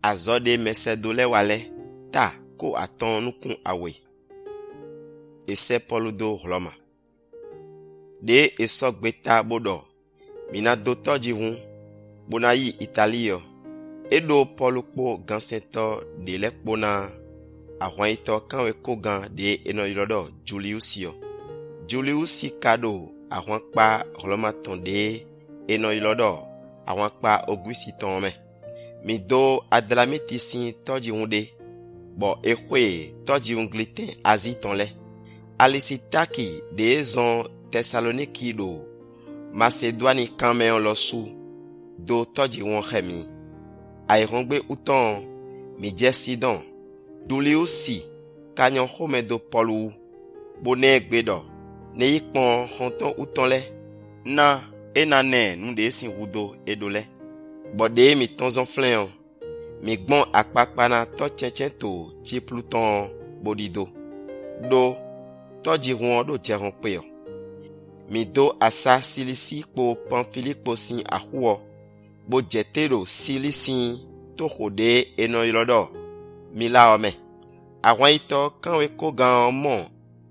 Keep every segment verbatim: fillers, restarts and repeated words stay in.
azode mesedole wale ta ko aton nukun awe. Ese Paul do Roma. De esok beta bodo. Mina do toji hun. Bonayi Italio. Edo Paul po gansento de lekbona. Ahwan ito kanwe kogan de eno yilodo Juliusio. Juliusi kado ahwan pa Roma tonde eno yilodo. Ahwan pa Augusti tonme. Mi do adlamiti sin toji hunde. Bo ekwe toji ungliten azi tonle. Alisitaki de zon Thessaloniki do Macedoni kamen losu do toji won khemi. Ayrongbe uton mi jesidon. Juliusi kanyon home do Paulu bone gbedo ne yikpon honton utonle na enane nu de sin wudo edole. Bode mi tonzon fleon mi gbon akpakpana to chenchen to ti pluton bodido do toji won do jeron pe o. Mi do asa silisi po Pamphilipo sin ahuo bo jetero silisi to khode eno yilodo mi la ome. Àwọn ito kanwe ko gan mon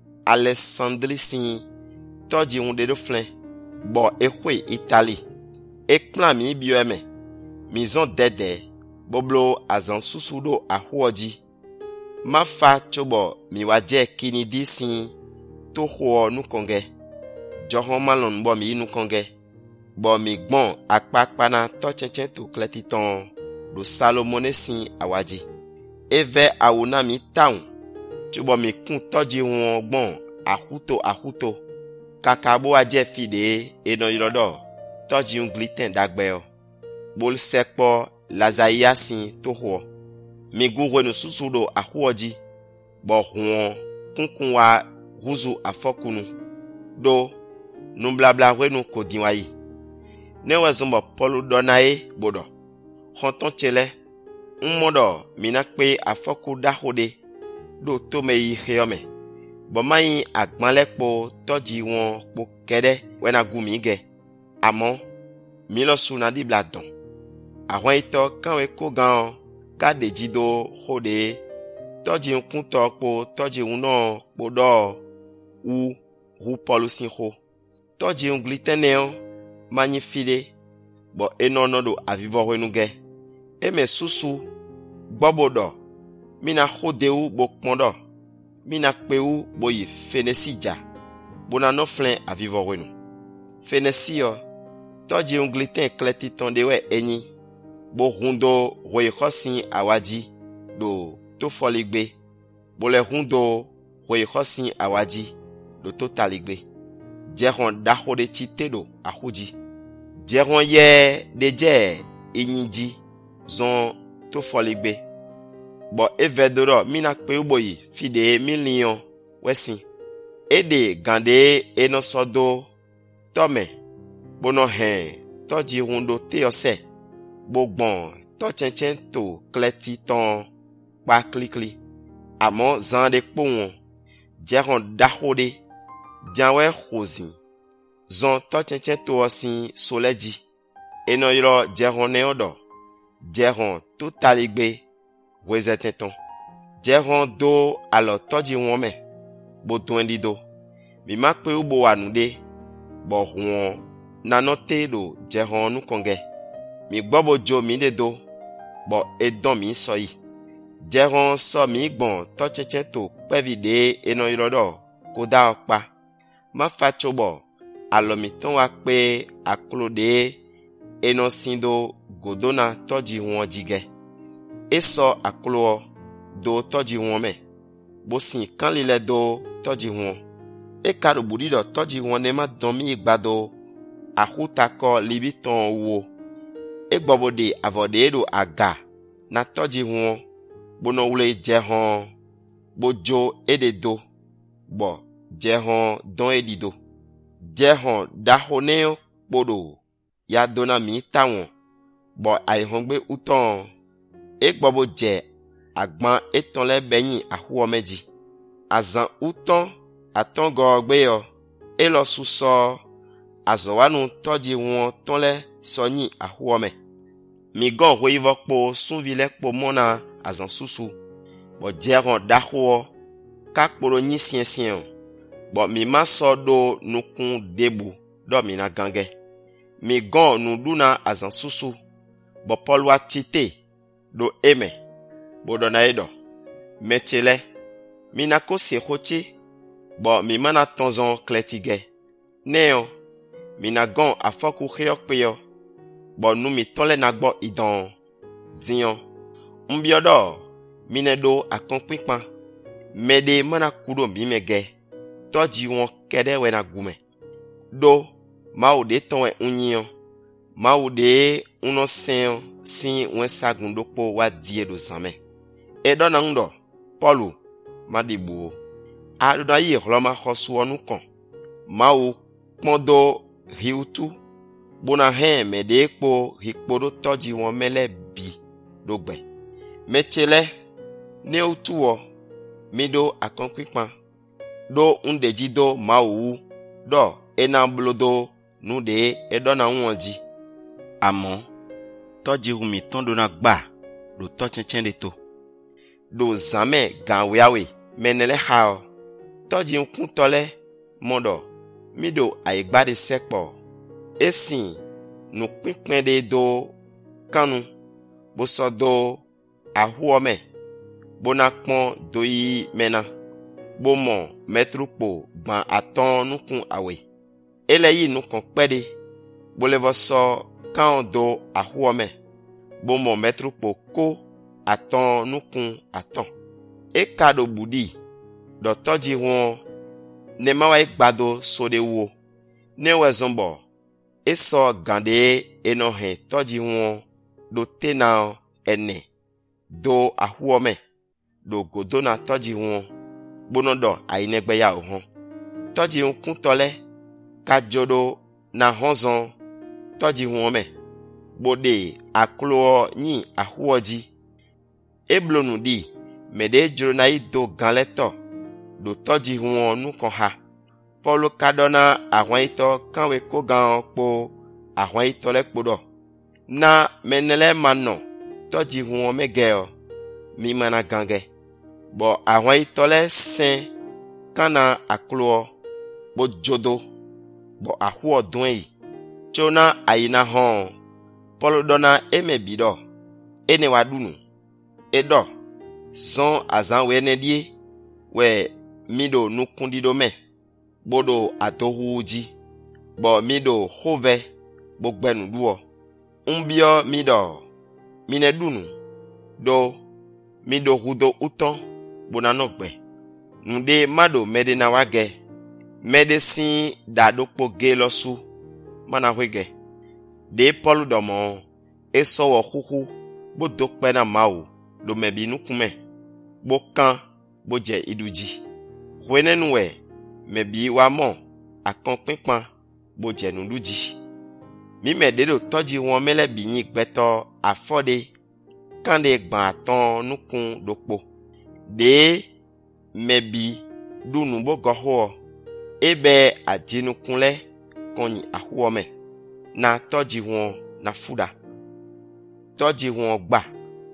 Alessandri sin toji won de flen bo ekwe Italy. Ekplan mi bio eme. Mi zon dede boblo azan susudo ahuoji. Ma fa chobo mi waje kinidi sin to ho nu konge. Johon malon bo mi nu konge. Bo mi gbon akpakpana to chenchen to kletiton do Salomone sin awaji. Eve awuna mi town. Chobo mi kun toji won gbon ahuto ahuto. Kakabo aje fide eno yilodo toji ungliten dagbeo. Bol sekpo lazaya sin to ho. Mi gungwe no susudo ahuoji. Bo huon kunkun wa ruzu afokunu. Do numblabla wenu kodinwayi. Ne wazombo Polu donae bodo. Honton chele. Mmodo minakpe afoku dahode. Do tome yi heome. Bomayi agbanlekpo toji won po kede wena gumige. Amon milo sunadi bladon. Ahwan ito kanwe kogan kade jido hode toji nkunto po toji uno podo u ru Paulu sinho. Toji ungliteneo magnifide bo enono do avivo renuge. Eme susu bobodo mina hodeu bo kmondo mina kpeu bo yi fenesija bona no flen avivo renu. Fenesio toji ungliten kleti tonde we enyi bo hundo royekosin awaji do to foligbe bo le hundo royekosin awaji do to taligbe. Jeron dahode chite do ahuji. Jeron ye deje inyiji zon to foligbe. Bo evedoro mina kpe uboyi fide million wesin. Ede gande eno sodo tome. Bono hen toji hundo teose. Bogbon to chenchen to kleti ton pa klikli. Amon zande kpon. Jeron dahode. Janwe khozin. Zon to chenchen to osin soleji. Eno yiro jeron neodo. Jeron to taligbe. Wezeteton. Jeron do alo toji wome. Bo twendi do. Mi makpe ubo wanude. Bo huon. Nanote do jeron nu konge. Mi gbobo jo mi de do. Bo edon mi soyi. Jeron so mi gbon to chenchen to pevide eno yirodo. Koda okpa. Ma fachobo. Alo mi ton wakpe aklode eno sindo godona toji won jige. Eso aklo do toji won me. Bo sin kan lile do toji won. E karo budido toji won ne ma domi igbado. Ahuta ko libiton wo. E gbobode avode do aga. Na toji won. Bono wule jehon. Bojo ededo. Bo jehon don edido. Jehon dahoneo bodo. Ya dona mi tawon. Bo aihongbe uton. Ekbobo je agban etonle benyi ahuo meji. Azan uton aton gogbe yo. Elo suso azowanu toji won tonle sonyi ahuo me. mi gon ho ivo kpo sunvile kpo mona azan susu bo jeron daho ka kporo nyi sien sien bo mi ma so do nukun debu do mi na gange mi gon nu duna azan susu bo polwa tite do eme bo do na edo metele mi na ko se khoti bo mi mana tonzon kletige neo mi na gon afoku kheyok peyo bo nu mi tole na gbo idon dion mbiodo mi ne do akonpinpan mede mana kudo mi mege toji won kede we na gume do ma o de ton e unyin ma o de uno sen sin wen sagun do po wa die do same e do na ndo Paulu ma dibu a do yi hloma khosu onu kan ma o pondo riutu bona he mede po hikpodo toji won mele bi do gbe metele ne otuo mido akonkwipan do undeji do mawu do enamblodo nu de edona wonji amo toji humi tondo na gba do to chenchen de to do zame ganweawe menele ha toji nkun tole modo mido aigbade sekpo esin nu pinpin de do kanu bo so do ahuome bona pon doyi mena bo mo metrupo gban aton nukun awe eleyi nukun pede bo levo so kan do ahuome bo mo metrupo ko aton nukun aton e kado budi do toji won ne mawa igbado so de wo ne wezombo e so gande eno he toji won do tena ene do ahuome do godona toji won bonodo ainegbe ya ohun toji nkun tole ka jodo na honzon toji won me bode aklo yin ahuoji eblonu di mede joro na ido ganleto do toji won nu kan ha polo kadona awon ito kanwe ko gan po awon ito le podo na menele mano toji won megeo mi mana gange bo awon itole sen kana aklo bo jodo bo ahu odun yi chona ayina hon polo dona emebido ene wadunu edo zon azan we nedie we mido nukundido me bodo atohuji bo mido hove bo gbenu duo umbio mido minedunu do mido hudo uton bonanogbe nude mado mede na wage medicine dadokpo ge losu mana wege de polu domo eso wo huhu bo dokpe na mawo do mebi nukume bo kan bo je iduji wenenwe mebi wa mo akonpinpan bo je nuduji mi mede do toji won mele biyin gbeto afode kande gban aton nukun dokpo de mebi dunu bo goho ebe ajinukunle konyi ahuome na toji won na fuda toji won gba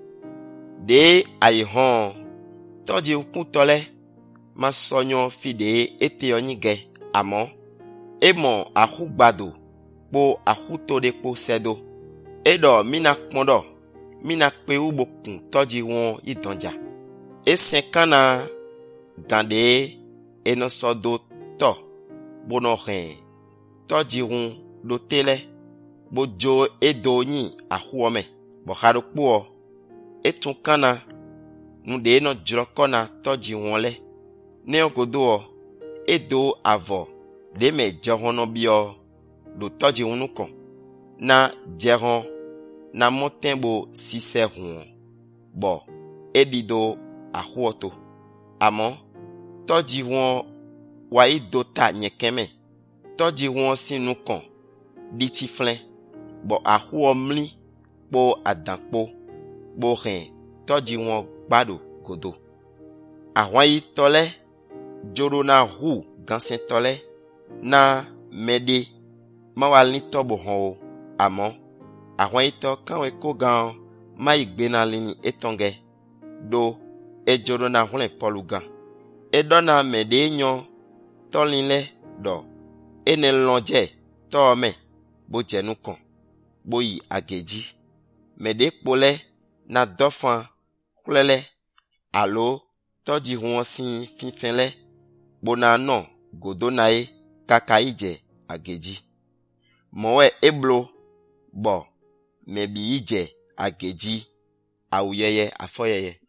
de ayihon toji ukun tole ma sonyo fide ete onyige amo emo ahugbado po ahutode po sedo edo mina kpondo mina pe ubokun toji won idanja esen kana gande eno sodo to bono hen toji won do tele bojo edo yin ahuome bo haro po etun kana nu de no jrokona toji won le ne ogodo edo avo de me johono bio do toji won kan na jeron na motembo sise hun bo edido ahuoto amo toji won wa ido ta nyekeme toji won sinu kan diti flen bo ahuomli po adanpo bo hen toji won gbado godo awon yi tole joro na hu gansen tole na mede mawal ni tobo hon o amo Ahwan ito kanwe kogan ma igbena lini etonge do ejoro na hule polugan. Edona mede nyon tolinle do ene lonje to me bo jenu kon bo yi ageji. Mede pole na dofan kulele alo toji huon sin finfenle bona no godonae kakaije ageji. Mowe eblo bo mebi ije ageji auyeye afoyeye.